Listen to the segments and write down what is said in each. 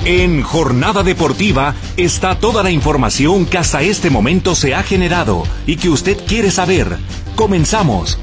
En Jornada Deportiva está toda la información que hasta este momento se ha generado y que usted quiere saber. Comenzamos.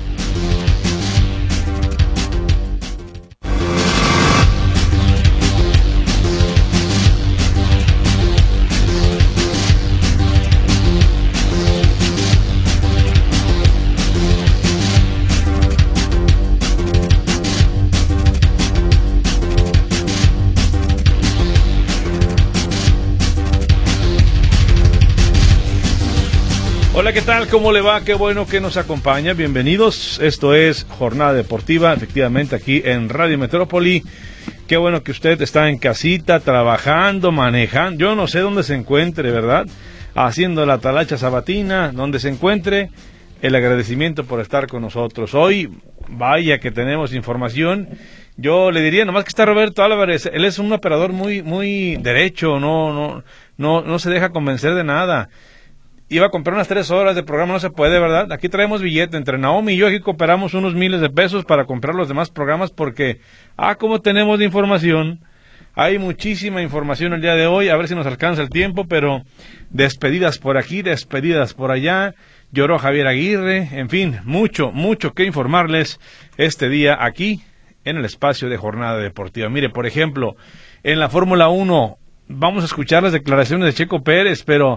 Hola, ¿qué tal? ¿Cómo le va? Qué bueno que nos acompaña. Bienvenidos. Esto es Jornada Deportiva, efectivamente, aquí en Radio Metrópoli. Qué bueno que usted está en casita, trabajando, manejando. Yo no sé dónde se encuentre, ¿verdad? Haciendo la talacha sabatina, donde se encuentre. El agradecimiento por estar con nosotros. Hoy, vaya que tenemos información. Yo le diría, nomás que está Roberto Álvarez. Él es un operador muy derecho, no se deja convencer de nada. Iba a comprar unas 3 horas de programa, no se puede, ¿verdad? Aquí traemos billete, entre Naomi y yo aquí cooperamos unos miles de pesos para comprar los demás programas porque, como tenemos de información, hay muchísima información el día de hoy, a ver si nos alcanza el tiempo, pero despedidas por aquí, despedidas por allá, lloró Javier Aguirre, en fin, mucho que informarles este día aquí en el espacio de Jornada Deportiva. Mire, por ejemplo, en la Fórmula 1, vamos a escuchar las declaraciones de Checo Pérez, pero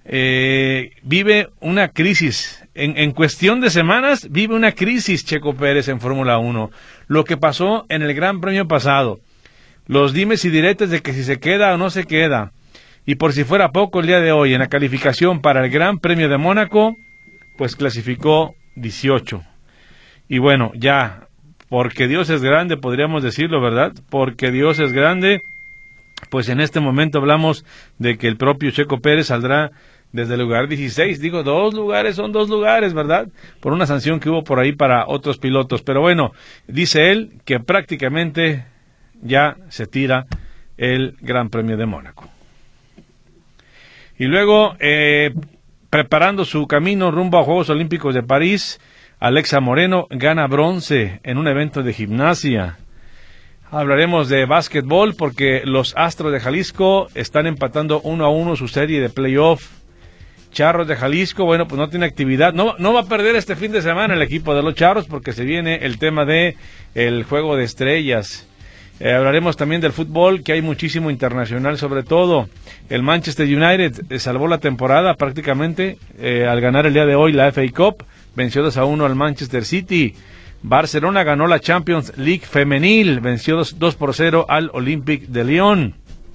vive una crisis, en cuestión de semanas vive una crisis Checo Pérez en Fórmula 1, lo que pasó en el Gran Premio pasado, los dimes y diretes de que si se queda o no se queda, y por si fuera poco el día de hoy en la calificación para el Gran Premio de Mónaco, pues clasificó 18, y bueno, ya, porque Dios es grande, podríamos decirlo, ¿verdad? Porque Dios es grande, pues en este momento hablamos de que el propio Checo Pérez saldrá desde el lugar 16, digo, 2 lugares, son 2 lugares, ¿verdad? Por una sanción que hubo por ahí para otros pilotos, pero bueno, dice él que prácticamente ya se tira el Gran Premio de Mónaco. Y luego, preparando su camino rumbo a Juegos Olímpicos de París, Alexa Moreno gana bronce en un evento de gimnasia. Hablaremos de básquetbol porque los Astros de Jalisco están empatando 1-1 su serie de playoff. Charros de Jalisco, bueno, pues no tiene actividad, no va a perder este fin de semana el equipo de los Charros porque se viene el tema de el Juego de Estrellas. Hablaremos también del fútbol, que hay muchísimo internacional, sobre todo el Manchester United salvó la temporada prácticamente al ganar el día de hoy la FA Cup, venció 2-1 al Manchester City. Barcelona ganó la Champions League femenil, venció 2-0 al Olympique de Lyon.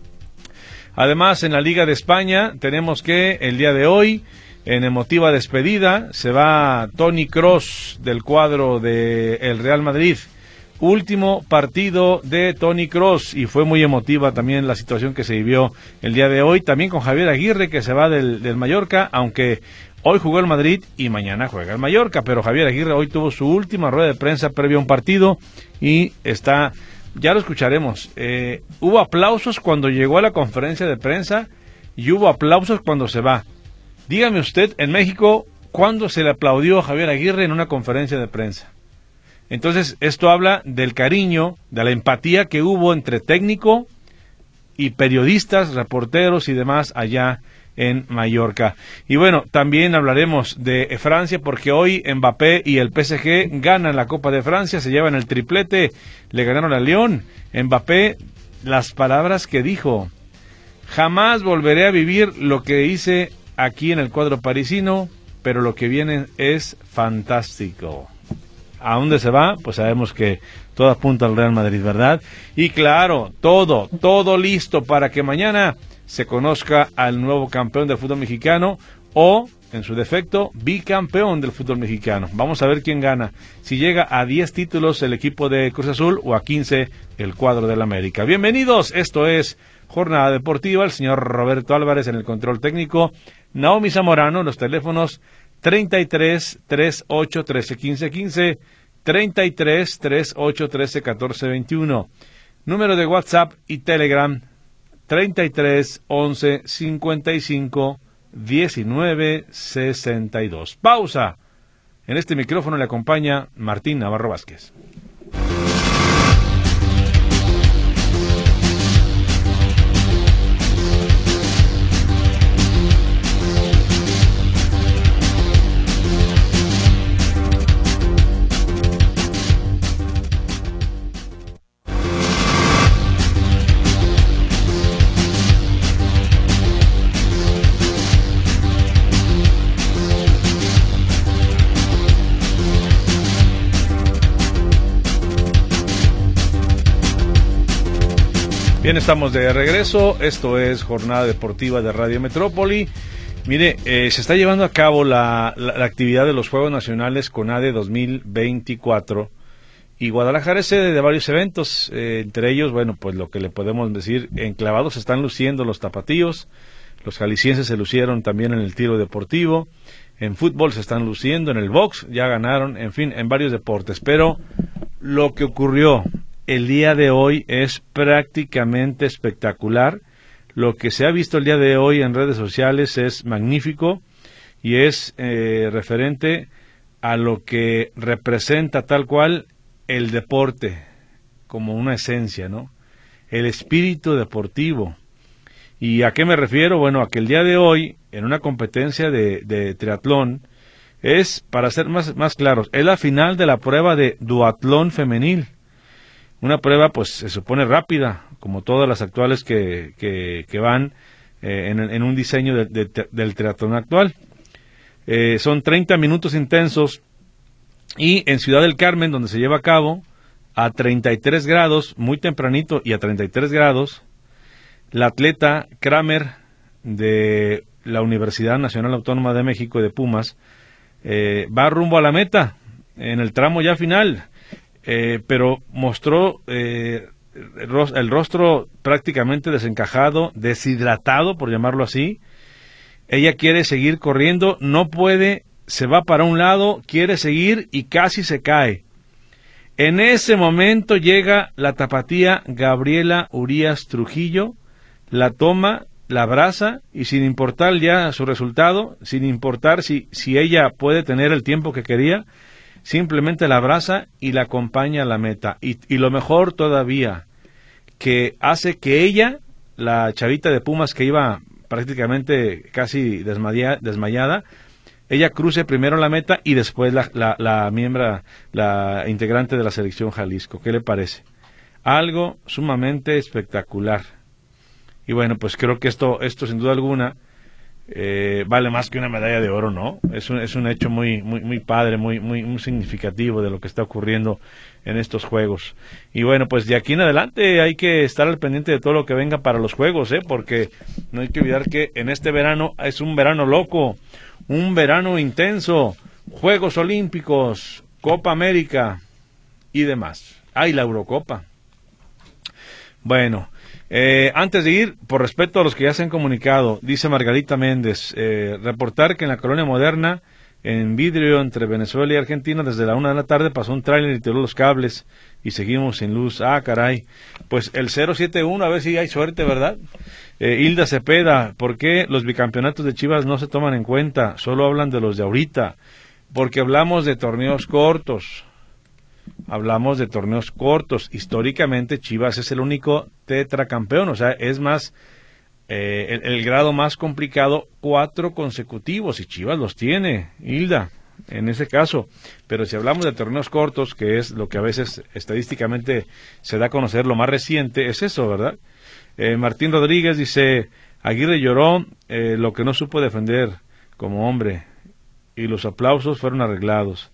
Además, en la Liga de España, tenemos que el día de hoy, en emotiva despedida, se va Toni Kroos del cuadro del Real Madrid. Último partido de Toni Kroos y fue muy emotiva también la situación que se vivió el día de hoy. También con Javier Aguirre, que se va del Mallorca, aunque hoy jugó el Madrid y mañana juega el Mallorca, pero Javier Aguirre hoy tuvo su última rueda de prensa previo a un partido y está... Ya lo escucharemos. Hubo aplausos cuando llegó a la conferencia de prensa y hubo aplausos cuando se va. Dígame usted, en México, ¿cuándo se le aplaudió a Javier Aguirre en una conferencia de prensa? Entonces, esto habla del cariño, de la empatía que hubo entre técnico y periodistas, reporteros y demás allá en Mallorca. Y bueno, también hablaremos de Francia porque hoy Mbappé y el PSG ganan la Copa de Francia, se llevan el triplete, le ganaron a Lyon. Mbappé, las palabras que dijo: jamás volveré a vivir lo que hice aquí en el cuadro parisino, pero lo que viene es fantástico. ¿A dónde se va? Pues sabemos que todo apunta al Real Madrid, ¿verdad? Y claro, todo listo para que mañana se conozca al nuevo campeón del fútbol mexicano o, en su defecto, bicampeón del fútbol mexicano. Vamos a ver quién gana. Si llega a 10 títulos el equipo de Cruz Azul o a 15 el cuadro del América. Bienvenidos, esto es Jornada Deportiva. El señor Roberto Álvarez en el control técnico. Naomi Zamorano en los teléfonos 33 38 13 15 15, 33 38 13 14 21. Número de WhatsApp y Telegram 33 11 55 19 62. Pausa. En este micrófono le acompaña Martín Navarro Vázquez. Bien, estamos de regreso. Esto es Jornada Deportiva de Radio Metrópoli. Mire, se está llevando a cabo la actividad de los Juegos Nacionales CONADE 2024 y Guadalajara es sede de varios eventos, entre ellos, bueno, pues lo que le podemos decir, enclavados se están luciendo los tapatíos, los jaliscienses se lucieron también en el tiro deportivo, en fútbol se están luciendo, en el box ya ganaron, en fin, en varios deportes, pero lo que ocurrió el día de hoy es prácticamente espectacular. Lo que se ha visto el día de hoy en redes sociales es magnífico y es referente a lo que representa tal cual el deporte como una esencia, ¿no? El espíritu deportivo. ¿Y a qué me refiero? Bueno, a que el día de hoy, en una competencia de triatlón, es, para ser más claros, es la final de la prueba de duatlón femenil. Una prueba, pues, se supone rápida, como todas las actuales que van en un diseño del triatlón actual. Son 30 minutos intensos y en Ciudad del Carmen, donde se lleva a cabo, a 33 grados, muy tempranito y a 33 grados, la atleta Kramer de la Universidad Nacional Autónoma de México de Pumas va rumbo a la meta en el tramo ya final. Pero mostró el rostro prácticamente desencajado, deshidratado, por llamarlo así. Ella quiere seguir corriendo, no puede, se va para un lado, quiere seguir y casi se cae. En ese momento llega la tapatía Gabriela Urías Trujillo, la toma, la abraza y sin importar ya su resultado, sin importar si ella puede tener el tiempo que quería, simplemente la abraza y la acompaña a la meta. Y lo mejor todavía, que hace que ella, la chavita de Pumas que iba prácticamente casi desmayada, ella cruce primero la meta y después la integrante de la selección Jalisco. ¿Qué le parece? Algo sumamente espectacular. Y bueno, pues creo que esto sin duda alguna vale más que una medalla de oro, ¿no? Es un hecho muy padre, muy significativo de lo que está ocurriendo en estos Juegos. Y bueno, pues de aquí en adelante hay que estar al pendiente de todo lo que venga para los Juegos, porque no hay que olvidar que en este verano es un verano loco, un verano intenso, Juegos Olímpicos, Copa América y demás. ¡Ay, la Eurocopa! Bueno, antes de ir, por respeto a los que ya se han comunicado, dice Margarita Méndez, reportar que en la Colonia Moderna, en vidrio entre Venezuela y Argentina, desde la 1 de la tarde pasó un tráiler y tiró los cables y seguimos sin luz. Ah, caray. Pues el 071, a ver si hay suerte, ¿verdad? Hilda Cepeda, ¿por qué los bicampeonatos de Chivas no se toman en cuenta? Solo hablan de los de ahorita. Porque hablamos de torneos cortos. Hablamos de torneos cortos. Históricamente Chivas es el único tetracampeón, o sea, es más el grado más complicado, 4 consecutivos, y Chivas los tiene, Hilda, en ese caso. Pero si hablamos de torneos cortos, que es lo que a veces estadísticamente se da a conocer, lo más reciente es eso, ¿verdad? Martín Rodríguez dice, Aguirre lloró lo que no supo defender como hombre, y los aplausos fueron arreglados.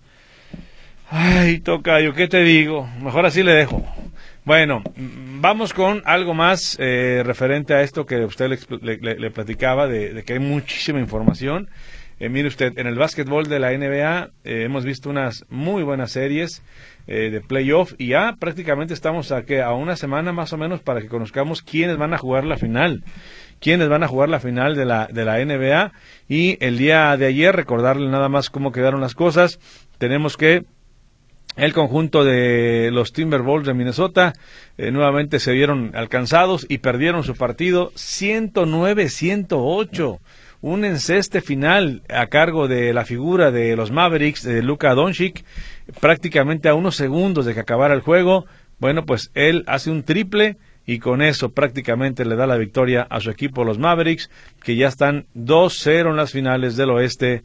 Ay, tocayo, ¿qué te digo? Mejor así le dejo. Bueno, vamos con algo más referente a esto que usted le platicaba, de que hay muchísima información. Mire usted, en el básquetbol de la NBA hemos visto unas muy buenas series de playoff y ya prácticamente estamos a una semana más o menos para que conozcamos quiénes van a jugar la final. Quiénes van a jugar la final de la NBA. Y el día de ayer, recordarle nada más cómo quedaron las cosas, tenemos que el conjunto de los Timberwolves de Minnesota nuevamente se vieron alcanzados y perdieron su partido 109-108. Un enceste final a cargo de la figura de los Mavericks, de Luka Doncic, prácticamente a unos segundos de que acabara el juego. Bueno, pues él hace un triple y con eso prácticamente le da la victoria a su equipo, los Mavericks, que ya están 2-0 en las finales del oeste.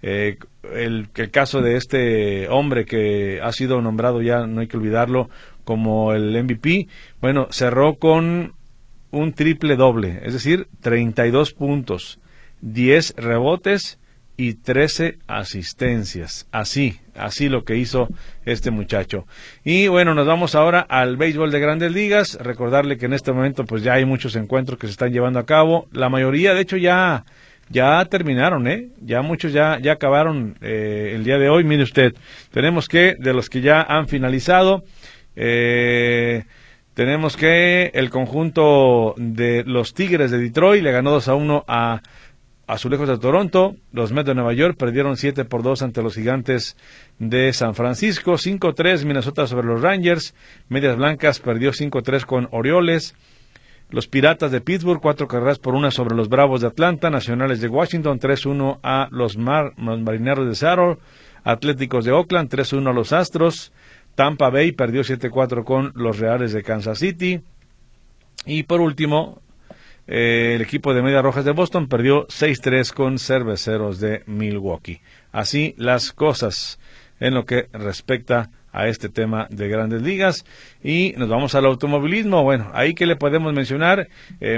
El caso de este hombre que ha sido nombrado ya, no hay que olvidarlo, como el MVP, bueno, cerró con un triple doble, es decir, 32 puntos, 10 rebotes y 13 asistencias. Así lo que hizo este muchacho. Y bueno, nos vamos ahora al béisbol de Grandes Ligas. Recordarle que en este momento pues ya hay muchos encuentros que se están llevando a cabo. La mayoría, de hecho, ya terminaron, ya muchos ya acabaron el día de hoy. Mire usted, tenemos que, de los que ya han finalizado, tenemos que el conjunto de los Tigres de Detroit le ganó 2-1 a Azulejos de Toronto. Los Mets de Nueva York perdieron 7-2 ante los Gigantes de San Francisco. 5-3 Minnesota sobre los Rangers. Medias Blancas perdió 5-3 con Orioles. Los Piratas de Pittsburgh 4-1 sobre los Bravos de Atlanta. Nacionales de Washington 3-1 a los Marineros de Seattle. Atléticos de Oakland 3-1 a los Astros. Tampa Bay perdió 7-4 con los Reales de Kansas City. Y por último, el equipo de Medias Rojas de Boston perdió 6-3 con Cerveceros de Milwaukee. Así las cosas en lo que respecta a este tema de Grandes Ligas. Y nos vamos al automovilismo. Bueno, ahí que le podemos mencionar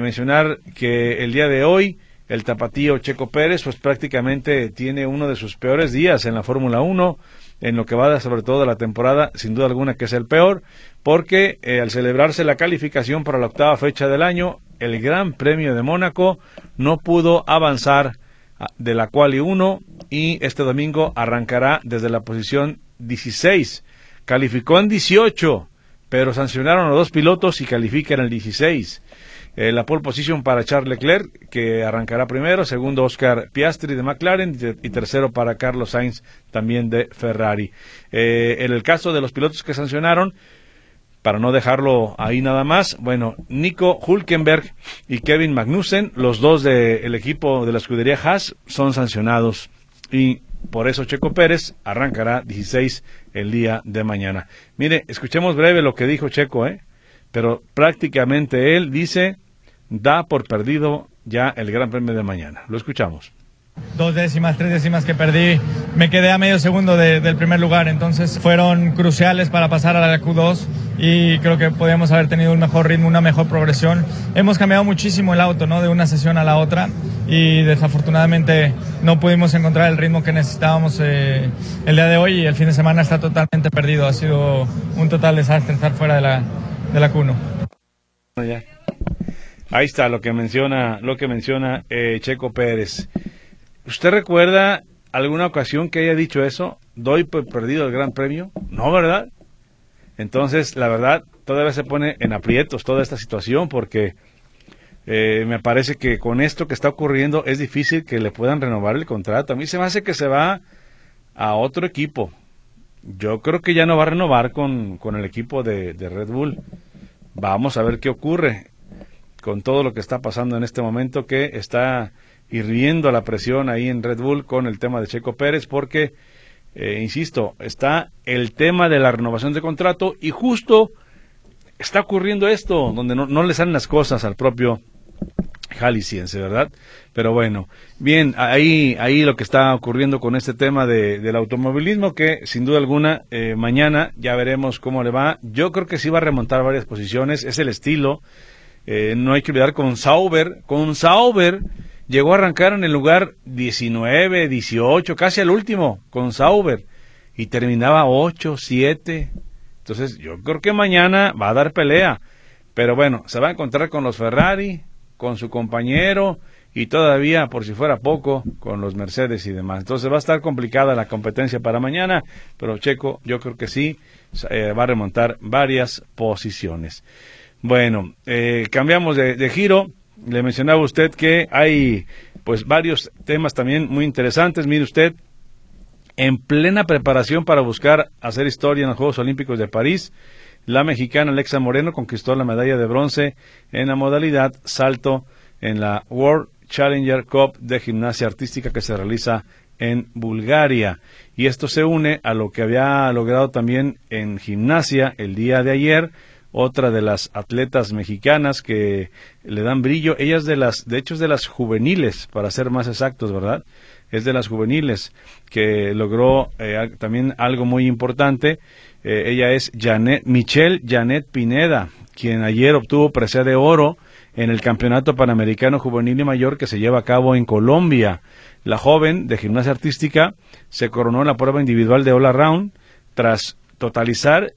que el día de hoy el tapatío Checo Pérez pues prácticamente tiene uno de sus peores días en la Fórmula 1, en lo que va sobre todo de la temporada, sin duda alguna que es el peor, porque al celebrarse la calificación para la 8ª fecha del año, el Gran Premio de Mónaco no pudo avanzar de la Quali 1 y este domingo arrancará desde la posición 16. Calificó en 18, pero sancionaron a 2 pilotos y califica en el 16. La pole position para Charles Leclerc, que arrancará primero, segundo Oscar Piastri de McLaren y tercero para Carlos Sainz, también de Ferrari. En el caso de los pilotos que sancionaron, para no dejarlo ahí nada más, bueno, Nico Hülkenberg y Kevin Magnussen, los dos del equipo de la escudería Haas, son sancionados y por eso Checo Pérez arrancará 16 el día de mañana. Mire, escuchemos breve lo que dijo Checo, pero prácticamente él dice, da por perdido ya el Gran Premio de mañana. Lo escuchamos. 2 décimas, 3 décimas que perdí, me quedé a medio segundo del primer lugar, entonces fueron cruciales para pasar a la Q2 y creo que podíamos haber tenido un mejor ritmo, una mejor progresión. Hemos cambiado muchísimo el auto, ¿no? De una sesión a la otra y desafortunadamente no pudimos encontrar el ritmo que necesitábamos el día de hoy y el fin de semana está totalmente perdido. Ha sido un total desastre estar fuera de la Q1. Ahí está lo que menciona Checo Pérez. ¿Usted recuerda alguna ocasión que haya dicho eso? ¿Doy por perdido el Gran Premio? No, ¿verdad? Entonces, la verdad, todavía se pone en aprietos toda esta situación porque me parece que con esto que está ocurriendo es difícil que le puedan renovar el contrato. A mí se me hace que se va a otro equipo. Yo creo que ya no va a renovar con el equipo de Red Bull. Vamos a ver qué ocurre con todo lo que está pasando en este momento, que está hirviendo la presión ahí en Red Bull con el tema de Checo Pérez, porque, insisto, está el tema de la renovación de contrato y justo está ocurriendo esto, donde no le salen las cosas al propio jalisciense, ¿verdad? Pero bueno, bien, ahí lo que está ocurriendo con este tema del automovilismo, que sin duda alguna mañana ya veremos cómo le va. Yo creo que sí va a remontar varias posiciones, es el estilo. No hay que olvidar con Sauber llegó a arrancar en el lugar 19, 18, casi al último con Sauber y terminaba 8, 7. Entonces yo creo que mañana va a dar pelea, pero bueno, se va a encontrar con los Ferrari, con su compañero y todavía, por si fuera poco, con los Mercedes y demás. Entonces va a estar complicada la competencia para mañana, pero Checo yo creo que sí va a remontar varias posiciones. Bueno, cambiamos de giro. Le mencionaba usted que hay pues varios temas también muy interesantes. Mire usted, en plena preparación para buscar hacer historia en los Juegos Olímpicos de París, la mexicana Alexa Moreno conquistó la medalla de bronce en la modalidad salto en la World Challenger Cup de gimnasia artística que se realiza en Bulgaria. Y esto se une a lo que había logrado también en gimnasia el día de ayer otra de las atletas mexicanas que le dan brillo. Ella es de hecho es de las juveniles, para ser más exactos, ¿verdad? Es de las juveniles que logró también algo muy importante. Ella es Michelle Janet Pineda, quien ayer obtuvo presea de oro en el Campeonato Panamericano Juvenil y Mayor que se lleva a cabo en Colombia. La joven de gimnasia artística se coronó en la prueba individual de All Around tras totalizar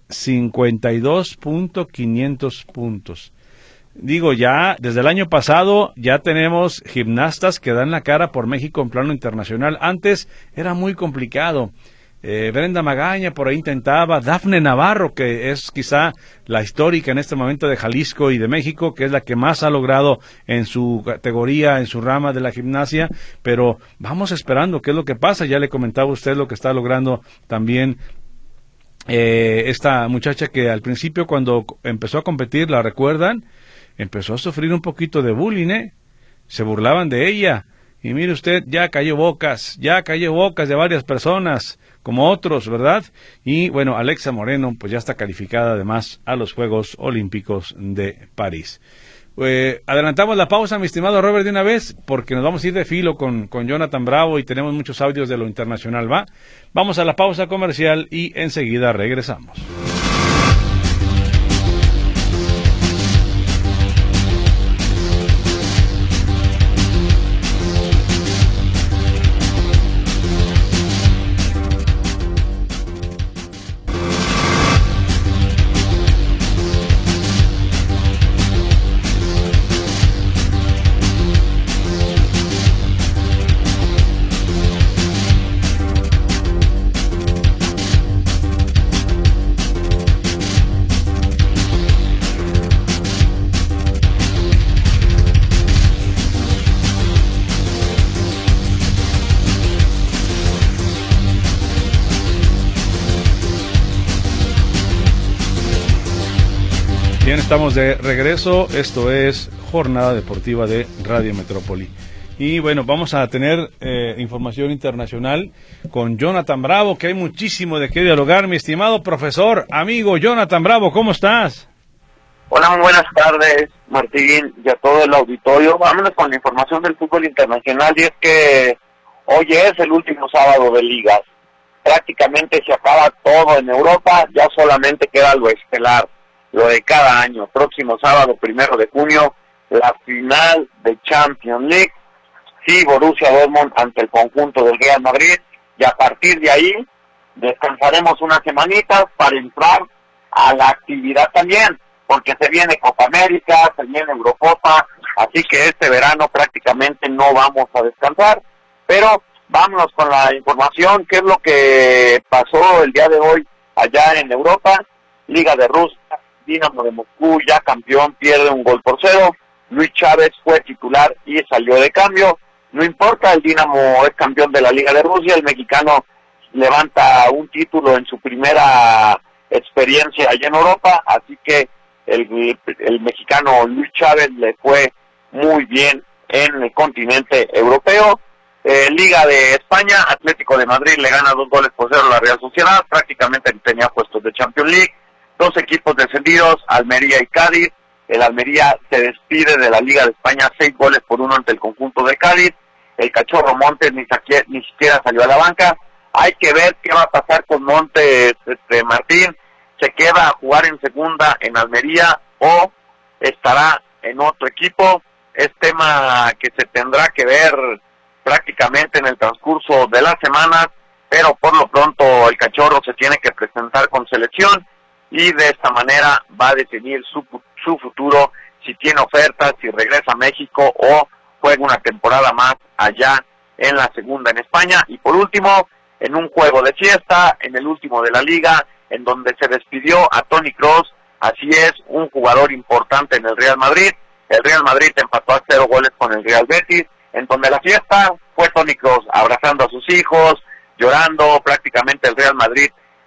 52.500 puntos. Digo, ya desde el año pasado ya tenemos gimnastas que dan la cara por México en plano internacional. Antes era muy complicado. Brenda Magaña por ahí intentaba, Dafne Navarro, que es quizá la histórica en este momento de Jalisco y de México, que es la que más ha logrado en su categoría, en su rama de la gimnasia, pero vamos esperando qué es lo que pasa. Ya le comentaba a usted lo que está logrando también esta muchacha que al principio cuando empezó a competir, ¿la recuerdan? Empezó a sufrir un poquito de bullying, se burlaban de ella, y mire usted, ya cayó bocas de varias personas, como otros, ¿verdad? Y bueno, Alexa Moreno, pues ya está calificada además a los Juegos Olímpicos de París. Adelantamos la pausa, mi estimado Robert, de una vez, porque nos vamos a ir de filo con Jonathan Bravo y tenemos muchos audios de lo internacional, ¿va? Vamos a la pausa comercial y enseguida regresamos. Bien, estamos de regreso. Esto es Jornada Deportiva de Radio Metrópoli. Y bueno, vamos a tener información internacional con Jonathan Bravo, que hay muchísimo de qué dialogar. Mi estimado profesor, amigo Jonathan Bravo, ¿cómo estás? Hola, muy buenas tardes, Martín, y a todo el auditorio. Vámonos con la información del fútbol internacional, y es que hoy es el último sábado de ligas. Prácticamente se acaba todo en Europa, ya solamente queda lo estelar, lo de cada año. Próximo sábado, 1 de junio, la final de Champions League. Sí, Borussia Dortmund ante el conjunto del Real Madrid, y a partir de ahí descansaremos unas semanitas para entrar a la actividad también, porque se viene Copa América, se viene Eurocopa, así que este verano prácticamente no vamos a descansar. Pero vámonos con la información. ¿Qué es lo que pasó el día de hoy allá en Europa? Liga de Rusia, Dinamo de Moscú, ya campeón, pierde 1-0. Luis Chávez fue titular y salió de cambio. No importa, el Dinamo es campeón de la Liga de Rusia, el mexicano levanta un título en su primera experiencia allá en Europa, así que el mexicano Luis Chávez le fue muy bien en el continente europeo. Liga de España, Atlético de Madrid le gana 2-0 a la Real Sociedad, prácticamente tenía puestos de Champions League. Dos equipos descendidos, Almería y Cádiz. El Almería se despide de la Liga de España 6-1 ante el conjunto de Cádiz. El Cachorro Montes ni siquiera salió a la banca. Hay que ver qué va a pasar con Montes, Martín. ¿Se queda a jugar en segunda en Almería o estará en otro equipo? Es tema que se tendrá que ver prácticamente en el transcurso de la semana, pero por lo pronto el Cachorro se tiene que presentar con selección y de esta manera va a definir su futuro, si tiene ofertas, si regresa a México o juega una temporada más allá en la segunda en España. Y por último, en un juego de fiesta, en el último de la liga, en donde se despidió a Toni Kroos, así es, un jugador importante en el Real Madrid. El Real Madrid empató a 0 goles con el Real Betis, en donde la fiesta fue Toni Kroos abrazando a sus hijos, llorando. Prácticamente el Real Madrid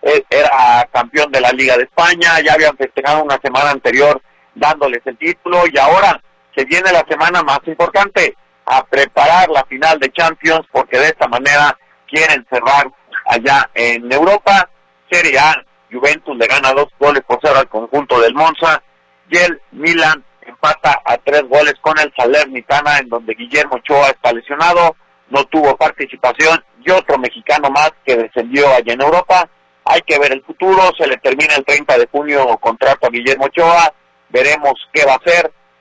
era campeón de la Liga de España, ya habían festejado una semana anterior dándoles el título, y ahora se viene la semana más importante, a preparar la final de Champions, porque de esta manera quieren cerrar allá en Europa. Serie A, Juventus le gana 2-0 al conjunto del Monza, y el Milan empata a 3 goles con el Salernitana, en donde Guillermo Ochoa está lesionado, no tuvo participación, y otro mexicano más que descendió allá en Europa. Hay que ver el futuro, se le termina el 30 de junio contrato a Guillermo Ochoa, veremos qué va a hacer.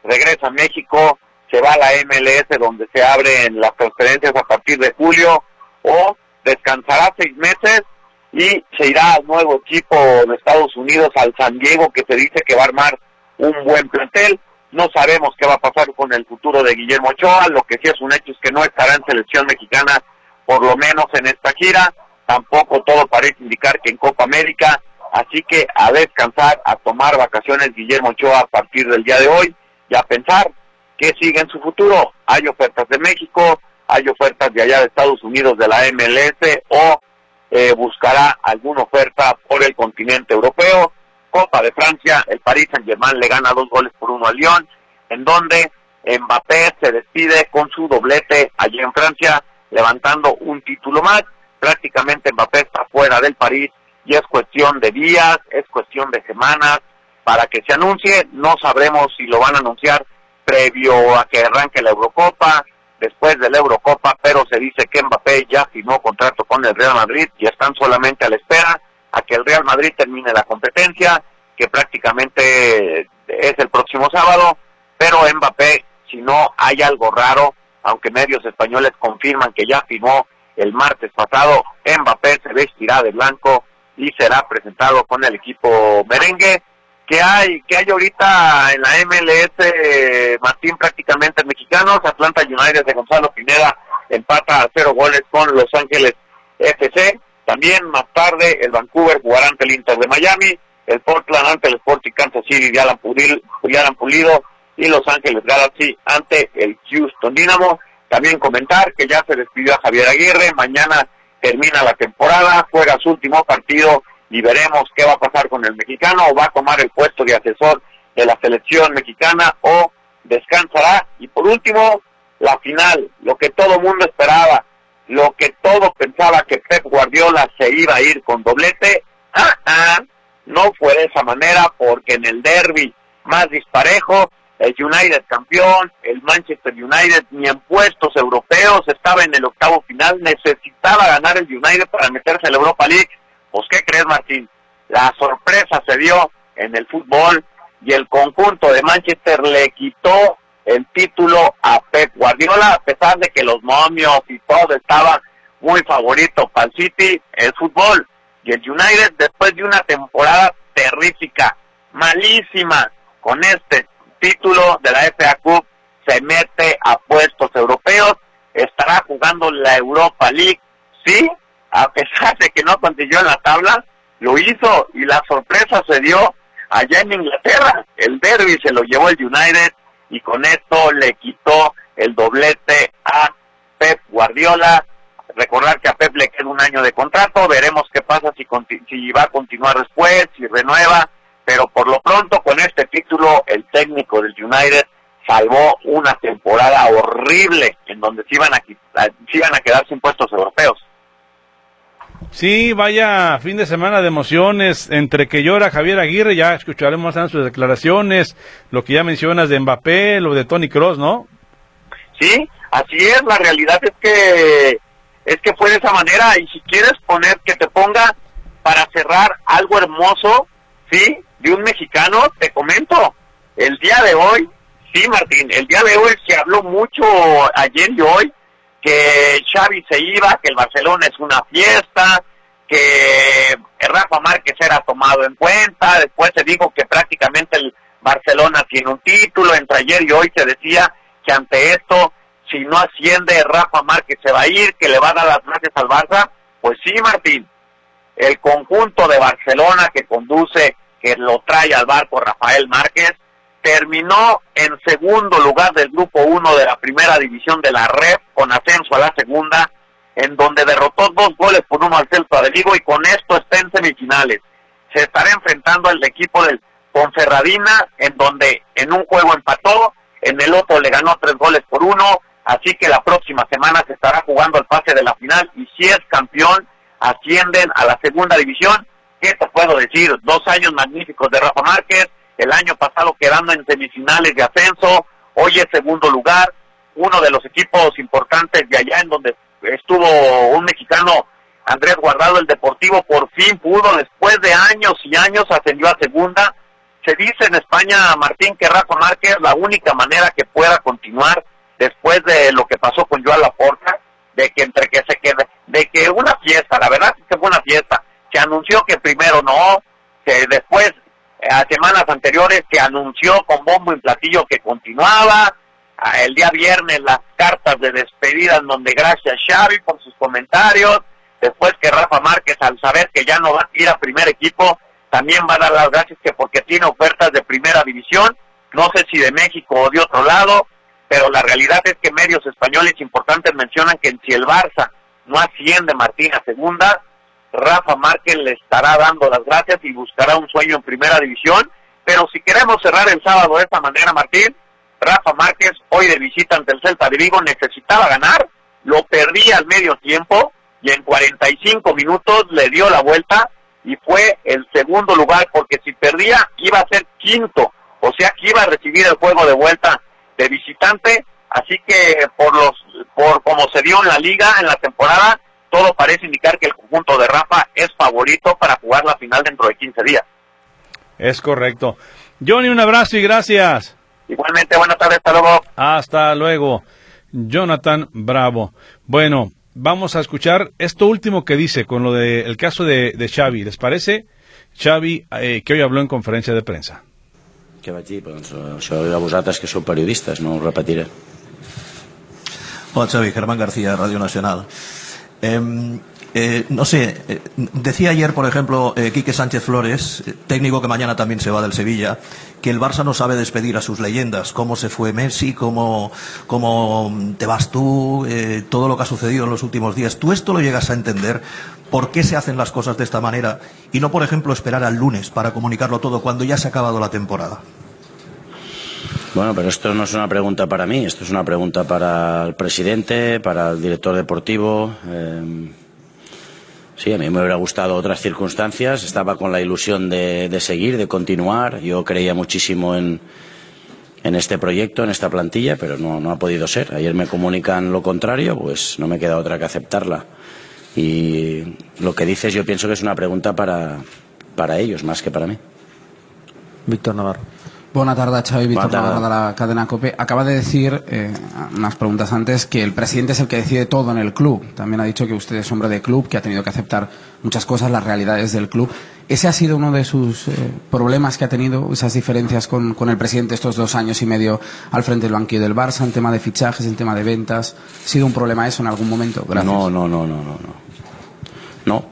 regresa a México, se va a la MLS donde se abren las transferencias a partir de julio, o descansará 6 meses y se irá al nuevo equipo de Estados Unidos, al San Diego, que se dice que va a armar un buen plantel. No sabemos qué va a pasar con el futuro de Guillermo Ochoa. Lo que sí es un hecho es que no estará en selección mexicana, por lo menos en esta gira. Tampoco todo parece indicar que en Copa América. Así que a descansar, a tomar vacaciones Guillermo Ochoa a partir del día de hoy y a pensar qué sigue en su futuro. Hay ofertas de México, hay ofertas de allá de Estados Unidos, de la MLS, o buscará alguna oferta por el continente europeo. Copa de Francia, el Paris Saint-Germain le gana 2-1 al Lyon, en donde Mbappé se despide con su doblete allí en Francia, levantando un título más. Prácticamente Mbappé está fuera del París y es cuestión de días, es cuestión de semanas para que se anuncie. No sabremos si lo van a anunciar previo a que arranque la Eurocopa, después de la Eurocopa, pero se dice que Mbappé ya firmó contrato con el Real Madrid y están solamente a la espera a que el Real Madrid termine la competencia, que prácticamente es el próximo sábado. Pero Mbappé, si no hay algo raro, aunque medios españoles confirman que ya firmó el martes pasado, Mbappé se vestirá de blanco y será presentado con el equipo merengue. ¿Qué hay ahorita en la MLS, Martín? Prácticamente mexicanos. Atlanta United de Gonzalo Pineda empata a 0 goles con Los Ángeles FC. También más tarde el Vancouver jugará ante el Inter de Miami, el Portland ante el Sporting Kansas City de Alan Pulido y Los Ángeles Galaxy ante el Houston Dynamo. También comentar que ya se despidió a Javier Aguirre, mañana termina la temporada, juega su último partido y veremos qué va a pasar con el mexicano. O va a tomar el puesto de asesor de la selección mexicana o descansará. Y por último, la final, lo que todo mundo esperaba, lo que todo pensaba que Pep Guardiola se iba a ir con doblete. No fue de esa manera, porque en el derbi más disparejo, el United campeón, el Manchester United ni en puestos europeos estaba en el octavo final, necesitaba ganar el United para meterse a la Europa League. Pues ¿qué crees, Martín? La sorpresa se dio en el fútbol y el conjunto de Manchester le quitó el título a Pep Guardiola, a pesar de que los momios y todo estaba muy favorito para el City. El fútbol y el United, después de una temporada terrífica, malísima, con este título de la FA Cup, se mete a puestos europeos, estará jugando la Europa League, sí, a pesar de que no consiguió en la tabla, lo hizo, y la sorpresa se dio allá en Inglaterra. El derbi se lo llevó el United, y con esto le quitó el doblete a Pep Guardiola. Recordar que a Pep le queda un año de contrato, veremos qué pasa si va a continuar después, si renueva, pero por lo pronto con este título el técnico del United salvó una temporada horrible en donde se iban a quedar sin puestos europeos. Sí, vaya fin de semana de emociones, entre que llora Javier Aguirre, ya escucharemos más sus declaraciones, lo que ya mencionas de Mbappé, lo de Toni Kroos, ¿no? Sí, así es, la realidad es que fue de esa manera. Y si quieres que te ponga para cerrar algo hermoso, sí, de un mexicano, te comento, el día de hoy, sí, Martín, el día de hoy se habló mucho ayer y hoy, que Xavi se iba, que el Barcelona es una fiesta, que Rafa Márquez era tomado en cuenta. Después se dijo que prácticamente el Barcelona tiene un título. Entre ayer y hoy se decía que ante esto, si no asciende, Rafa Márquez se va a ir, que le va a dar las gracias al Barça. Pues sí, Martín, el conjunto de Barcelona que conduce, que lo trae al barco Rafael Márquez, terminó en segundo lugar del grupo 1 de la primera división de la REF, con ascenso a la segunda, en donde derrotó 2-1 al Celta de Vigo, y con esto está en semifinales. Se estará enfrentando al equipo del Ponferradina, en donde en un juego empató, en el otro le ganó 3-1, así que la próxima semana se estará jugando el pase de la final, y si es campeón, ascienden a la segunda división. ¿Qué te puedo decir? 2 años magníficos de Rafa Márquez, el año pasado quedando en semifinales de ascenso, hoy es segundo lugar, uno de los equipos importantes de allá en donde estuvo un mexicano, Andrés Guardado, el Deportivo, por fin pudo, después de años y años, ascendió a segunda, Se dice en España, Martín, que Rafa Márquez la única manera que pueda continuar después de lo que pasó con Joan Laporta, de que entre que se quede, de que una fiesta, la verdad es que fue una fiesta, que anunció que primero no, que después, a semanas anteriores, que anunció con bombo y platillo que continuaba, el día viernes las cartas de despedida en donde gracias Xavi por sus comentarios, después que Rafa Márquez al saber que ya no va a ir a primer equipo, también va a dar las gracias que porque tiene ofertas de primera división, no sé si de México o de otro lado, pero la realidad es que medios españoles importantes mencionan que si el Barça no asciende, Martín, a segunda, Rafa Márquez le estará dando las gracias y buscará un sueño en primera división, pero si queremos cerrar el sábado de esta manera, Martín, Rafa Márquez hoy de visita ante el Celta de Vigo necesitaba ganar, lo perdía al medio tiempo y en 45 minutos le dio la vuelta y fue el segundo lugar, porque si perdía iba a ser quinto, o sea que iba a recibir el juego de vuelta de visitante, así que por como se dio en la liga, en la temporada, todo parece indicar que el conjunto de Rafa es favorito para jugar la final dentro de 15 días. Es correcto. Johnny, un abrazo y gracias. Igualmente, buenas tardes, hasta luego. Hasta luego. Jonathan Bravo. Bueno, vamos a escuchar esto último que dice con lo del caso de Xavi. ¿Les parece? Xavi, que hoy habló en conferència de premsa. Què vaig dir? Doncs això a vosaltres que sou periodistes, no ho repetiré. Hola Xavi, Germán García, Radio Nacional. No sé, decía ayer, por ejemplo, Quique Sánchez Flores, técnico que mañana también se va del Sevilla, que el Barça no sabe despedir a sus leyendas, cómo se fue Messi, cómo te vas tú, todo lo que ha sucedido en los últimos días. ¿Tú esto lo llegas a entender? ¿Por qué se hacen las cosas de esta manera? Y no, por ejemplo, esperar al lunes para comunicarlo todo cuando ya se ha acabado la temporada. Bueno, pero esto no es una pregunta para mí, esto es una pregunta para el presidente, para el director deportivo. Sí, a mí me hubiera gustado otras circunstancias, estaba con la ilusión de seguir, de continuar. Yo creía muchísimo en este proyecto, en esta plantilla, pero no ha podido ser. Ayer me comunican lo contrario, pues no me queda otra que aceptarla. Y lo que dices yo pienso que es una pregunta para ellos, más que para mí. Víctor Navarro. Buenas tardes, Xavi. Víctor Navarro de la cadena COPE. Acaba de decir, unas preguntas antes, que el presidente es el que decide todo en el club. También ha dicho que usted es hombre de club, que ha tenido que aceptar muchas cosas, las realidades del club. ¿Ese ha sido uno de sus problemas que ha tenido, esas diferencias con el presidente estos 2 años y medio al frente del banquillo del Barça, en tema de fichajes, en tema de ventas? ¿Ha sido un problema eso en algún momento? Gracias. No.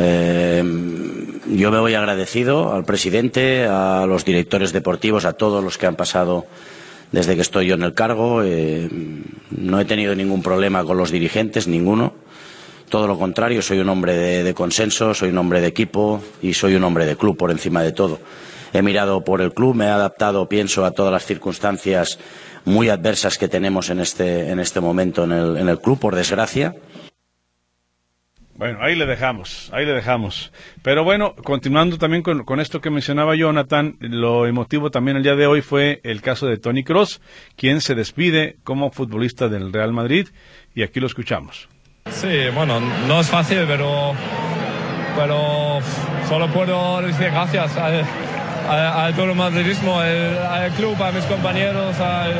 Yo me voy agradecido al presidente, a los directores deportivos, a todos los que han pasado desde que estoy yo en el cargo. No he tenido ningún problema con los dirigentes, ninguno. Todo lo contrario, soy un hombre de consenso, soy un hombre de equipo y soy un hombre de club por encima de todo. He mirado por el club, me he adaptado, pienso, a todas las circunstancias muy adversas que tenemos en este momento en el club, por desgracia. Bueno, ahí le dejamos. Pero bueno, continuando también con esto que mencionaba Jonathan, lo emotivo también el día de hoy fue el caso de Toni Kroos, quien se despide como futbolista del Real Madrid, y aquí lo escuchamos. Sí, bueno, no es fácil, pero solo puedo decir gracias al todo el madridismo, al club, a mis compañeros,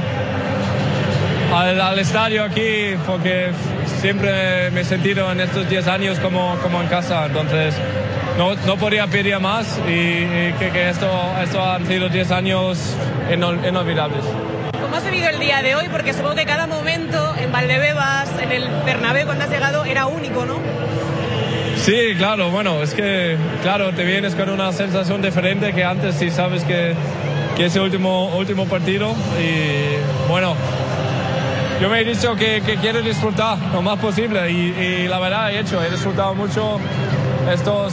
al estadio aquí, porque siempre me he sentido en estos 10 años como en casa, entonces no podría pedir más y que esto han sido 10 años inolvidables. ¿Cómo has vivido el día de hoy? Porque supongo que cada momento en Valdebebas, en el Bernabéu cuando has llegado, era único, ¿no? Sí, claro, bueno, es que claro, te vienes con una sensación diferente que antes, si sabes que es el último partido, y bueno, yo me he dicho que quiero disfrutar lo más posible y la verdad he disfrutado mucho estos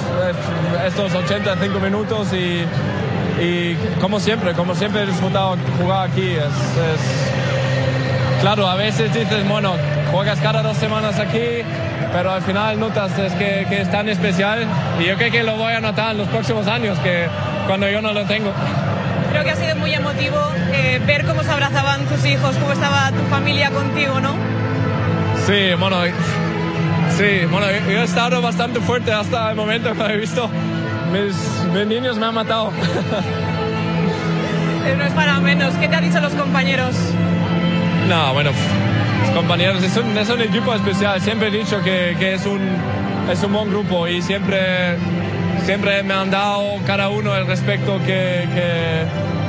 85 minutos y como siempre he disfrutado jugar aquí. Claro, a veces dices, bueno, juegas cada 2 semanas aquí, pero al final notas que es tan especial, y yo creo que lo voy a notar en los próximos años, que cuando yo no lo tengo. Creo que ha sido muy emotivo ver cómo se abrazaban tus hijos, cómo estaba tu familia contigo, ¿no? Sí, bueno, yo he estado bastante fuerte hasta el momento que he visto mis niños me han matado. No es para menos. ¿Qué te han dicho los compañeros? No, bueno, los compañeros es un equipo especial. Siempre he dicho que es un buen grupo y siempre me han dado cada uno el respeto que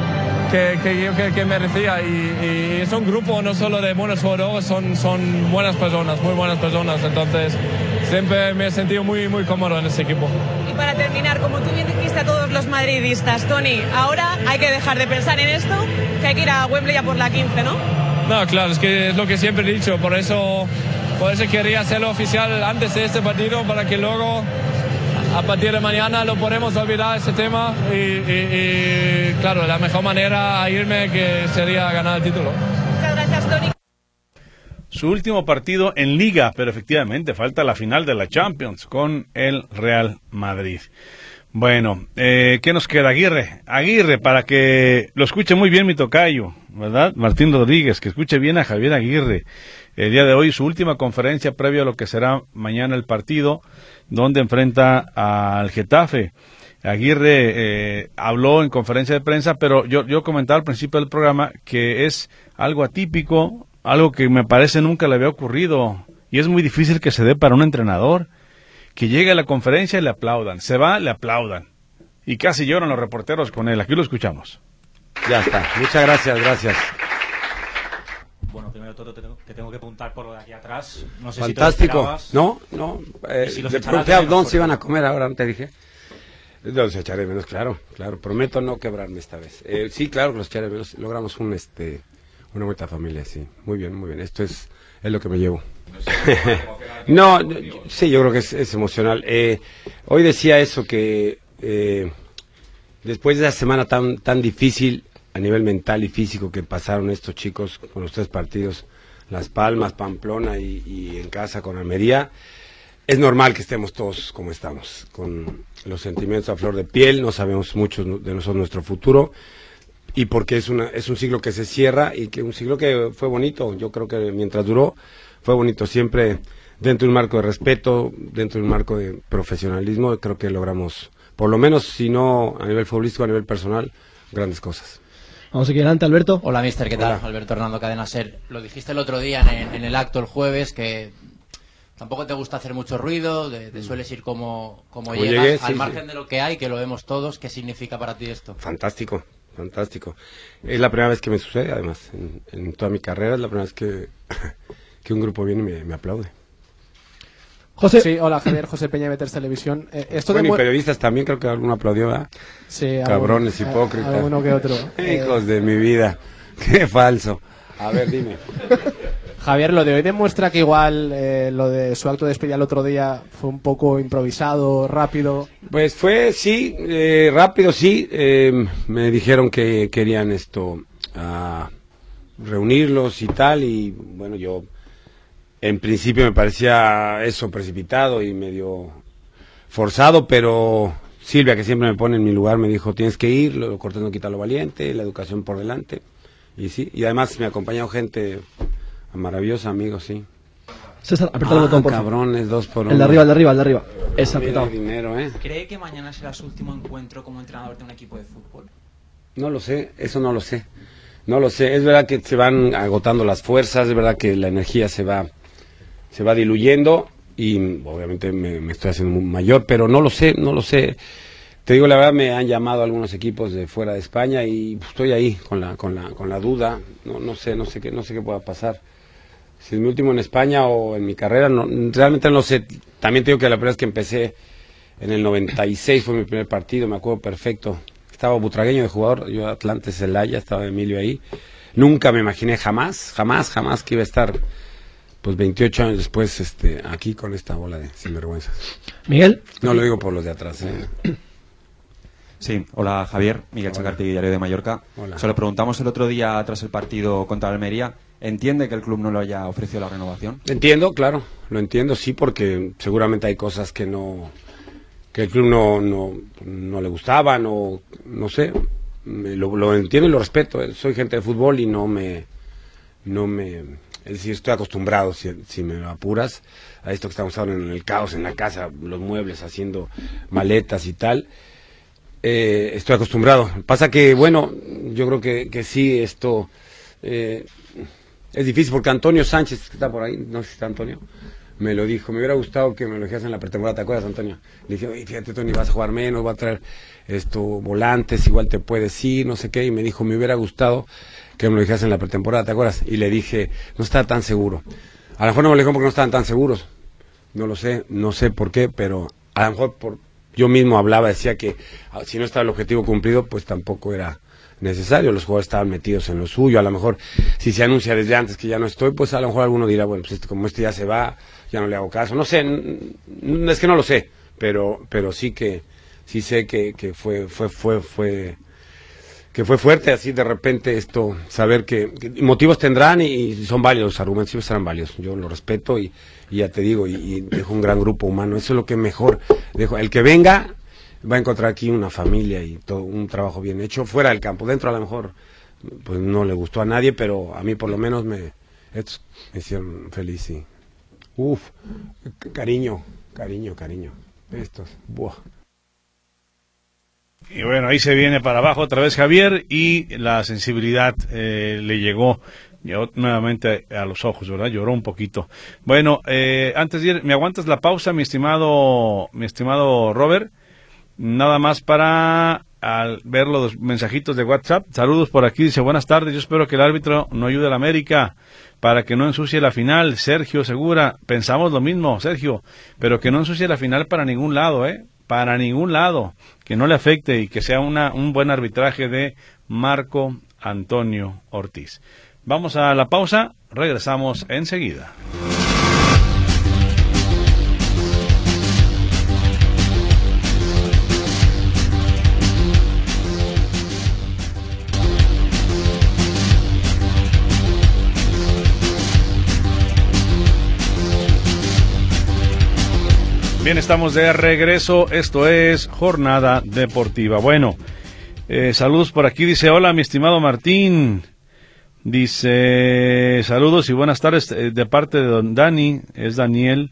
merecía. Y es un grupo no solo de buenos jugadores, son buenas personas, muy buenas personas. Entonces, siempre me he sentido muy, muy cómodo en ese equipo. Y para terminar, como tú bien dijiste a todos los madridistas, Toni, ahora hay que dejar de pensar en esto, que hay que ir a Wembley a por la 15, ¿no? No, claro, es que es lo que siempre he dicho, por eso quería hacerlo oficial antes de este partido, para que luego, a partir de mañana, lo podemos olvidar ese tema y claro, la mejor manera a irme que sería ganar el título. Muchas gracias, Toni. Su último partido en Liga, pero efectivamente falta la final de la Champions con el Real Madrid. Bueno, ¿qué nos queda? Aguirre, para que lo escuche muy bien mi tocayo, ¿verdad? Martín Rodríguez, que escuche bien a Javier Aguirre. El día de hoy, su última conferencia previo a lo que será mañana el partido, donde enfrenta al Getafe. Aguirre habló en conferencia de prensa, pero yo comentaba al principio del programa que es algo atípico, algo que me parece nunca le había ocurrido, y es muy difícil que se dé para un entrenador. Que llegue a la conferencia y le aplaudan, se va, le aplaudan. Y casi lloran los reporteros con él. Aquí lo escuchamos. Ya está, muchas gracias. Bueno, primero de todo te tengo que preguntar por lo de aquí atrás. No sé Fantástico. Si te lo no. Si los Le echarás pregunté de a menos, dónde por se iban a ejemplo. comer ahora, no te dije. Los echaré menos, claro. Prometo no quebrarme esta vez. Sí, claro que los echaré menos. Logramos una bonita familia, sí. Muy bien. Esto es lo que me llevo. No, sí, yo creo que es emocional. Hoy decía eso, que después de esa semana tan difícil a nivel mental y físico que pasaron estos chicos con los 3 partidos, Las Palmas, Pamplona y en casa con Almería, es normal que estemos todos como estamos, con los sentimientos a flor de piel. No sabemos mucho de nosotros nuestro futuro, y porque es un ciclo que se cierra, y que un ciclo que fue bonito. Yo creo que mientras duró fue bonito, siempre dentro de un marco de respeto, dentro de un marco de profesionalismo. Creo que logramos, por lo menos, si no a nivel futbolístico, a nivel personal, grandes cosas. Vamos aquí adelante, Alberto. Hola, mister, ¿qué tal? Hola. Alberto Hernando, Cadena SER. Lo dijiste el otro día en el acto el jueves, que tampoco te gusta hacer mucho ruido, te sueles ir como llegas, llegué, al sí, margen sí. de lo que hay, que lo vemos todos. ¿Qué significa para ti esto? Fantástico. Es la primera vez que me sucede, además, en toda mi carrera. Es la primera vez que un grupo viene y me aplaude. José. Sí, hola Javier, José Peña, Veters Televisión. Y periodistas también, creo que alguno aplaudió, ¿verdad? Sí, cabrones, hipócritas. Alguno que otro. Hijos de mi vida, qué falso. A ver, dime. Javier, lo de hoy demuestra que igual lo de su acto de despedida el otro día fue un poco improvisado, rápido. Pues fue, sí, rápido, sí. Me dijeron que querían reunirlos y tal, y bueno, yo en principio me parecía eso precipitado y medio forzado, pero Silvia, que siempre me pone en mi lugar, me dijo: tienes que ir, lo cortés no quita lo valiente, la educación por delante. Y sí, y además me ha acompañado gente maravillosa, amigos, sí. César, aprieta el botón, por favor. Cabrones, 2 por 1. El de arriba. Es apretado. Dinero, ¿Cree que mañana será su último encuentro como entrenador de un equipo de fútbol? No lo sé, eso no lo sé. No lo sé, es verdad que se van agotando las fuerzas, es verdad que la energía se va diluyendo, y obviamente me estoy haciendo mayor, pero no lo sé. Te digo la verdad, me han llamado algunos equipos de fuera de España y estoy ahí con la duda. No sé qué pueda pasar. Si es mi último en España o en mi carrera, realmente no sé. También te digo que la primera vez que empecé en el 96 fue mi primer partido, me acuerdo perfecto. Estaba Butragueño de jugador, yo Atlante Celaya, estaba Emilio ahí. Nunca me imaginé jamás que iba a estar, pues 28 años después, aquí con esta bola de sinvergüenzas. Miguel. No lo digo por los de atrás, Sí, hola Javier, Miguel Chacartegui, Diario de Mallorca. Hola. Se lo preguntamos el otro día tras el partido contra Almería. ¿Entiende que el club no le haya ofrecido la renovación? Entiendo, claro, lo entiendo, sí, porque seguramente hay cosas que el club no le gustaban, o no sé. Lo entiendo y lo respeto. Soy gente de fútbol y no me es decir, estoy acostumbrado, si me apuras, a esto que estamos ahora en el caos en la casa, los muebles, haciendo maletas y tal. estoy acostumbrado. Pasa que, bueno, yo creo que sí, esto es difícil porque Antonio Sánchez, que está por ahí, no sé si está Antonio, me lo dijo, me hubiera gustado que me lo dijeras en la pretemporada, ¿te acuerdas, Antonio? Le dije, oye, fíjate, Tony, vas a jugar menos, voy a traer volantes, igual te puedes ir, no sé qué, y me dijo, me hubiera gustado que me lo dijeras en la pretemporada, ¿te acuerdas? Y le dije, no estaba tan seguro. A lo mejor no me lo dijo porque no estaban tan seguros, no lo sé, no sé por qué, pero a lo mejor yo mismo hablaba, decía que si no estaba el objetivo cumplido, pues tampoco era necesario, los jugadores estaban metidos en lo suyo, a lo mejor si se anuncia desde antes que ya no estoy, pues a lo mejor alguno dirá, bueno, pues como este ya se va, ya no le hago caso, no sé, es que no lo sé, pero sí sé que fue fuerte así de repente saber que motivos tendrán y son válidos, los argumentos siempre serán válidos, yo lo respeto y ya te digo, y dejo un gran grupo humano, eso es lo que mejor dejo, el que venga va a encontrar aquí una familia y todo un trabajo bien hecho, fuera del campo, dentro a lo mejor pues no le gustó a nadie, pero a mí por lo menos me hicieron feliz, sí. Cariño, estos, buah. Y bueno, ahí se viene para abajo otra vez Javier y la sensibilidad le llegó nuevamente a los ojos, ¿verdad? Lloró un poquito. Bueno, antes de ir, ¿me aguantas la pausa, mi estimado Robert? Nada más para ver los mensajitos de WhatsApp. Saludos por aquí, dice, buenas tardes, yo espero que el árbitro no ayude a la América para que no ensucie la final. Sergio Segura, pensamos lo mismo, Sergio, pero que no ensucie la final para ningún lado, para ningún lado, que no le afecte y que sea un buen arbitraje de Marco Antonio Ortiz. Vamos a la pausa, regresamos enseguida. Bien, estamos de regreso, esto es Jornada Deportiva. Bueno, saludos por aquí, dice, hola mi estimado Martín, dice, saludos y buenas tardes de parte de don Dani, es Daniel,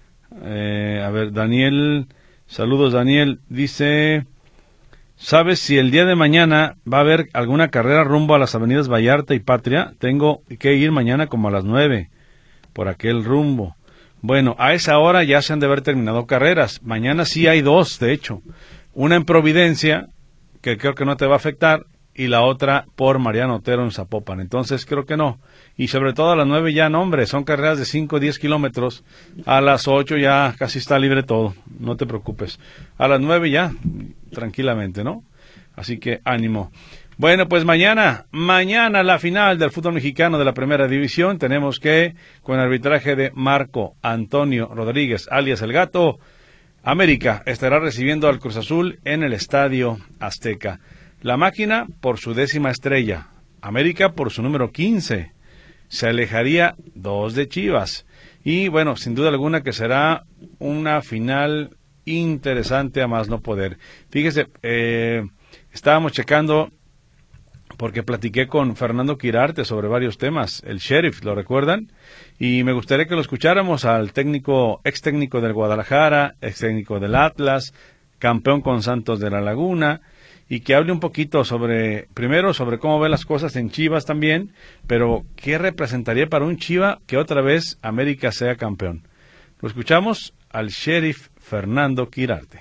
Daniel, saludos Daniel, dice, ¿sabes si el día de mañana va a haber alguna carrera rumbo a las avenidas Vallarta y Patria? Tengo que ir mañana como a las 9, por aquel rumbo. Bueno, a esa hora ya se han de haber terminado carreras. Mañana sí hay 2, de hecho. Una en Providencia, que creo que no te va a afectar, y la otra por Mariano Otero en Zapopan. Entonces creo que no. Y sobre todo a las 9 ya no, hombre, son carreras de 5 o 10 kilómetros. A las 8 ya casi está libre todo, no te preocupes. A las 9 ya, tranquilamente, ¿no? Así que ánimo. Bueno, pues mañana la final del fútbol mexicano de la Primera División. Tenemos que, con arbitraje de Marco Antonio Rodríguez, alias El Gato, América estará recibiendo al Cruz Azul en el Estadio Azteca. La Máquina por su 10ª estrella, América por su número 15. Se alejaría 2 de Chivas. Y bueno, sin duda alguna que será una final interesante a más no poder. Fíjese, estábamos checando, porque platiqué con Fernando Quirarte sobre varios temas, el Sheriff, ¿lo recuerdan? Y me gustaría que lo escucháramos al ex técnico del Guadalajara, ex técnico del Atlas, campeón con Santos de la Laguna, y que hable un poquito primero sobre cómo ve las cosas en Chivas también, pero qué representaría para un Chiva que otra vez América sea campeón. Lo escuchamos al Sheriff Fernando Quirarte.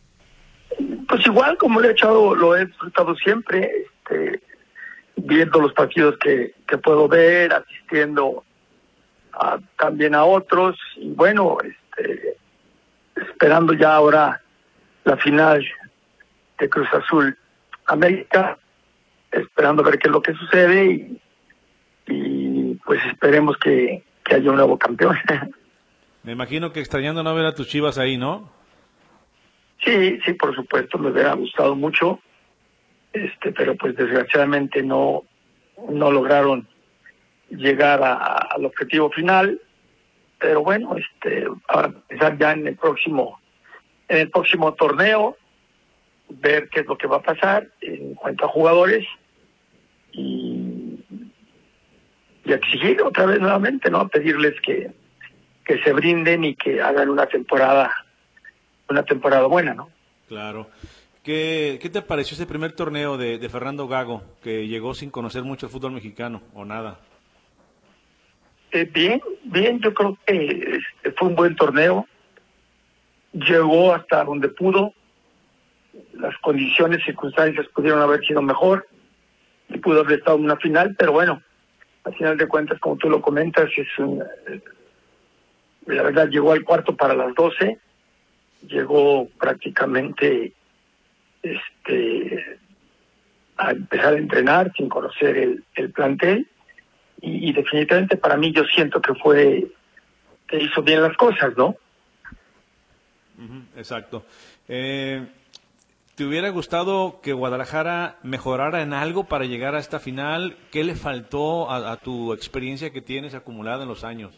Pues igual como lo he disfrutado siempre, viendo los partidos que puedo ver, asistiendo también a otros, y bueno, esperando ya ahora la final de Cruz Azul América, esperando ver qué es lo que sucede y pues esperemos que haya un nuevo campeón. Me imagino que extrañando no ver a tus Chivas ahí, ¿no? Sí, por supuesto, me hubiera gustado mucho, pero pues desgraciadamente no lograron llegar al objetivo final, pero bueno, ahora empezar ya en el próximo torneo, ver qué es lo que va a pasar en cuanto a jugadores y exigir otra vez nuevamente, ¿no? Pedirles que se brinden y que hagan una temporada buena, ¿no? Claro. ¿Qué te pareció ese primer torneo de Fernando Gago, que llegó sin conocer mucho el fútbol mexicano, o nada? Bien, yo creo que fue un buen torneo. Llegó hasta donde pudo. Las condiciones, circunstancias pudieron haber sido mejor. Y pudo haber estado en una final, pero bueno, al final de cuentas, como tú lo comentas, la verdad llegó al cuarto para las 12. Llegó prácticamente a empezar a entrenar sin conocer el plantel. Y definitivamente para mí yo siento que hizo bien las cosas, ¿no? Exacto. ¿Te hubiera gustado que Guadalajara mejorara en algo para llegar a esta final? ¿Qué le faltó a tu experiencia que tienes acumulada en los años?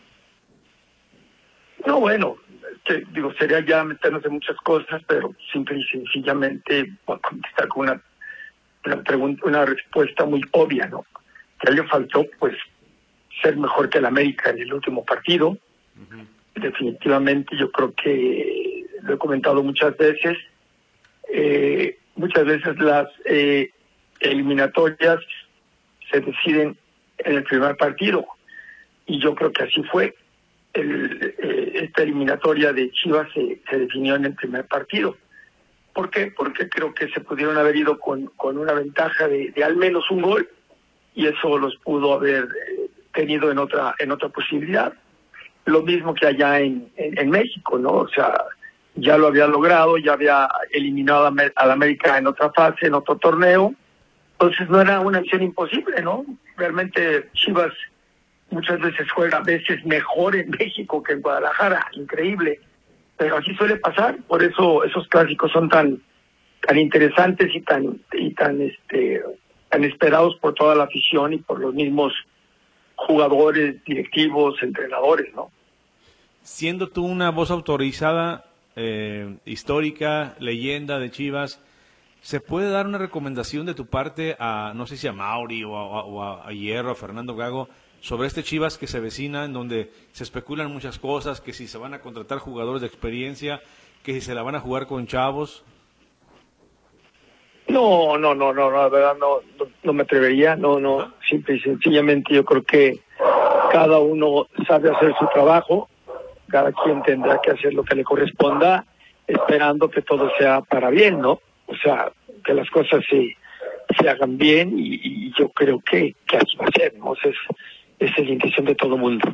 No, bueno, sería ya meternos en muchas cosas, pero simple y sencillamente voy a contestar con una respuesta muy obvia, ¿no? Que le faltó, pues, ser mejor que el América en el último partido. Definitivamente yo creo que lo he comentado muchas veces. Muchas veces las eliminatorias se deciden en el primer partido, y yo creo que así fue. Esta eliminatoria de Chivas se definió en el primer partido. ¿Por qué? Porque creo que se pudieron haber ido con una ventaja de al menos un gol, y eso los pudo haber tenido en otra posibilidad. Lo mismo que allá en México, ¿no? O sea, ya lo había logrado, ya había eliminado al América en otra fase, en otro torneo. Entonces no era una acción imposible, ¿no? Realmente Chivas muchas veces juega a veces mejor en México que en Guadalajara, increíble. Pero así suele pasar, por eso esos clásicos son tan interesantes y tan esperados por toda la afición y por los mismos jugadores, directivos, entrenadores, ¿no? Siendo tú una voz autorizada, histórica, leyenda de Chivas, ¿se puede dar una recomendación de tu parte a, no sé si a Mauri o a Hierro, a Fernando Gago, sobre este Chivas que se avecina, en donde se especulan muchas cosas, que si se van a contratar jugadores de experiencia, que si se la van a jugar con chavos? No, la verdad no me atrevería, no, simple y sencillamente yo creo que cada uno sabe hacer su trabajo, cada quien tendrá que hacer lo que le corresponda, esperando que todo sea para bien, ¿no? O sea, que las cosas se hagan bien, y yo creo que así va a ser, ¿no? Esa es la intención de todo el mundo.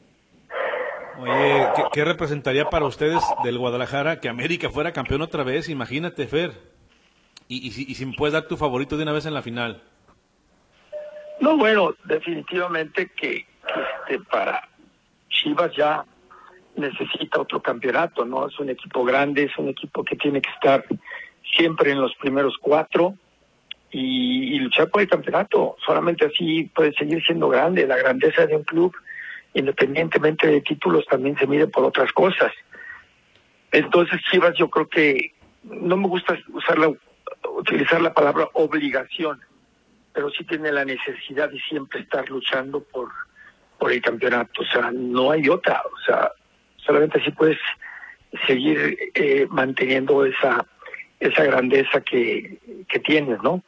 Oye, ¿qué representaría para ustedes del Guadalajara que América fuera campeón otra vez? Imagínate, Fer. Y si me puedes dar tu favorito de una vez en la final. No, bueno, definitivamente que para Chivas ya necesita otro campeonato, ¿no? Es un equipo grande, es un equipo que tiene que estar siempre en los primeros 4 y luchar por el campeonato. Solamente así puede seguir siendo grande. La grandeza de un club, independientemente de títulos, también se mide por otras cosas. Entonces Chivas, yo creo que no me gusta utilizar la palabra obligación, pero sí tiene la necesidad de siempre estar luchando por el campeonato. O sea, no hay otra. O sea, solamente así puedes seguir manteniendo esa grandeza que tienes, ¿no?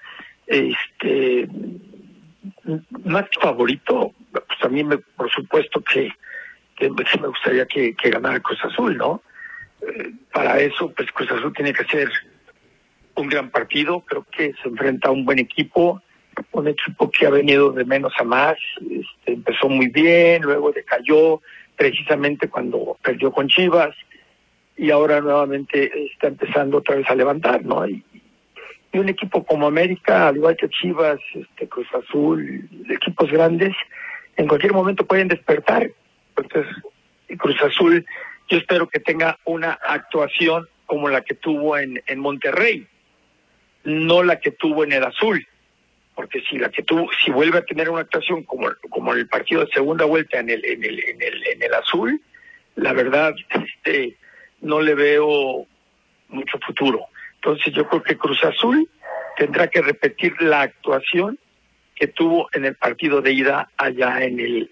Más favorito, pues a mí por supuesto que me gustaría que ganara Cruz Azul, ¿no? Para eso, pues Cruz Azul tiene que hacer un gran partido. Creo que se enfrenta a un buen equipo, un equipo que ha venido de menos a más. Empezó muy bien, luego decayó precisamente cuando perdió con Chivas, y ahora nuevamente está empezando otra vez a levantar, ¿no? Y un equipo como América, al igual que Chivas, Cruz Azul, equipos grandes, en cualquier momento pueden despertar. Entonces, Cruz Azul, yo espero que tenga una actuación como la que tuvo en Monterrey, no la que tuvo en el Azul, porque si vuelve a tener una actuación como el partido de segunda vuelta en el Azul, la verdad, no le veo mucho futuro. Entonces yo creo que Cruz Azul tendrá que repetir la actuación que tuvo en el partido de ida allá en el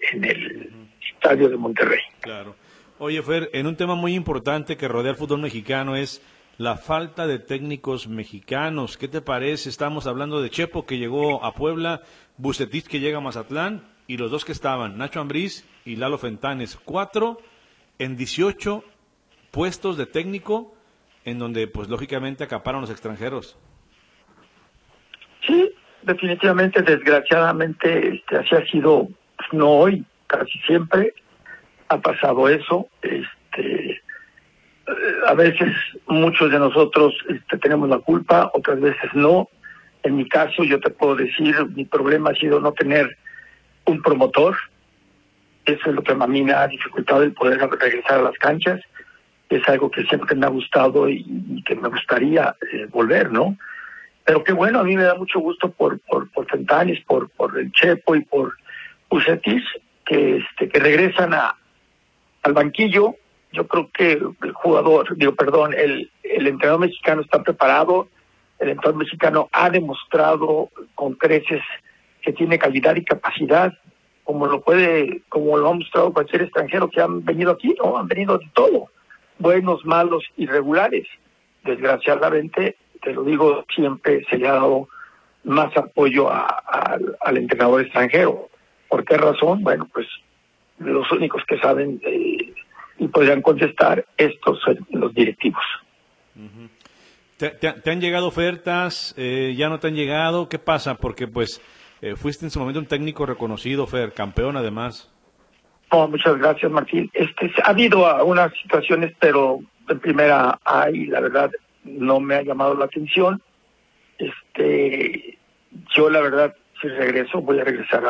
estadio de Monterrey. Claro. Oye, Fer, en un tema muy importante que rodea al fútbol mexicano es la falta de técnicos mexicanos. ¿Qué te parece? Estamos hablando de Chepo, que llegó a Puebla, Vucetich, que llega a Mazatlán, y los dos que estaban, Nacho Ambriz y Lalo Fentanes. 4 en 18 puestos de técnico, en donde pues lógicamente acaparon los extranjeros. Sí, definitivamente, desgraciadamente, así ha sido, pues, no hoy, casi siempre ha pasado eso. A veces muchos de nosotros tenemos la culpa, otras veces no. En mi caso, yo te puedo decir, mi problema ha sido no tener un promotor. Eso es lo que a mí me ha dificultado el poder regresar a las canchas. Es algo que siempre me ha gustado y que me gustaría volver, ¿no? Pero qué bueno, a mí me da mucho gusto por Fentanes, por el Chepo y por Vucetich, que regresan al banquillo. Yo creo que el entrenador mexicano está preparado. El entrenador mexicano ha demostrado con creces que tiene calidad y capacidad, como lo ha mostrado cualquier extranjero que han venido aquí, ¿no? Han venido de todo, buenos, malos, irregulares. Desgraciadamente, te lo digo, siempre se le ha dado más apoyo al entrenador extranjero. ¿Por qué razón? Bueno, pues los únicos que saben y podrían contestar, estos son los directivos. Uh-huh. ¿Te han llegado ofertas? ¿Ya no te han llegado? ¿Qué pasa? Porque pues fuiste en su momento un técnico reconocido, Fer, campeón además. No, muchas gracias, Martín. Ha habido algunas situaciones, pero en primera la verdad no me ha llamado la atención. Yo la verdad, si regreso, voy a regresar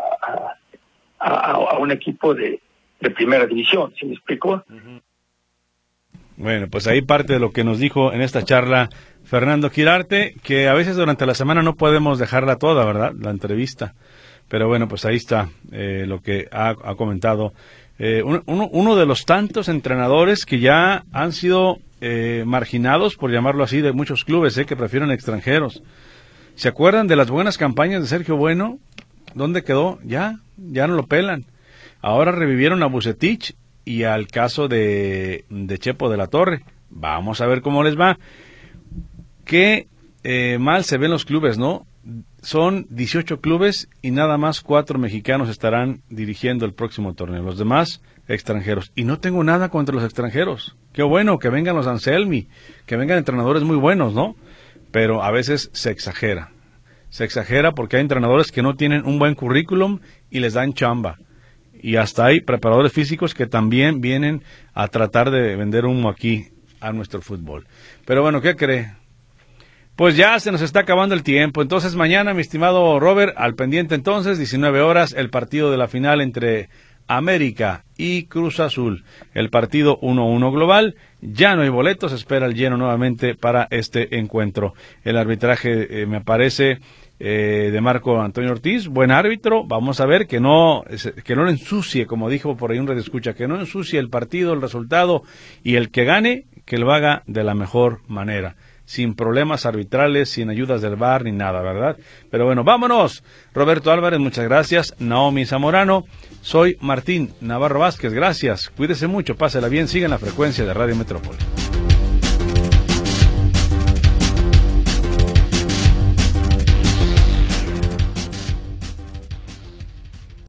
a un equipo de primera división, ¿sí me explico? Uh-huh. Bueno, pues ahí parte de lo que nos dijo en esta charla Fernando Quirarte, que a veces durante la semana no podemos dejarla toda, ¿verdad? La entrevista. Pero bueno, pues ahí está lo que ha comentado. Uno de los tantos entrenadores que ya han sido marginados, por llamarlo así, de muchos clubes que prefieren extranjeros. ¿Se acuerdan de las buenas campañas de Sergio Bueno? ¿Dónde quedó? Ya no lo pelan. Ahora revivieron a Vucetich y al caso de Chepo de la Torre. Vamos a ver cómo les va. Qué mal se ven los clubes, ¿no? Son 18 clubes y nada más 4 mexicanos estarán dirigiendo el próximo torneo. Los demás, extranjeros. Y no tengo nada contra los extranjeros. Qué bueno que vengan los Anselmi, que vengan entrenadores muy buenos, ¿no? Pero a veces se exagera. Se exagera porque hay entrenadores que no tienen un buen currículum y les dan chamba. Y hasta hay preparadores físicos que también vienen a tratar de vender humo aquí a nuestro fútbol. Pero bueno, ¿qué cree? Pues ya se nos está acabando el tiempo. Entonces mañana, mi estimado Robert, al pendiente entonces, 19 horas, el partido de la final entre América y Cruz Azul. El partido 1-1 global. Ya no hay boletos, espera el lleno nuevamente para este encuentro. El arbitraje me parece de Marco Antonio Ortiz, buen árbitro. Vamos a ver que no lo ensucie, como dijo por ahí un radioescucha, que no ensucie el partido, el resultado, y el que gane, que lo haga de la mejor manera, sin problemas arbitrales, sin ayudas del VAR ni nada, ¿verdad? Pero bueno, vámonos. Roberto Álvarez, muchas gracias. Naomi Zamorano, soy Martín Navarro Vázquez, gracias. Cuídese mucho, pásela bien, siga en la frecuencia de Radio Metrópoli.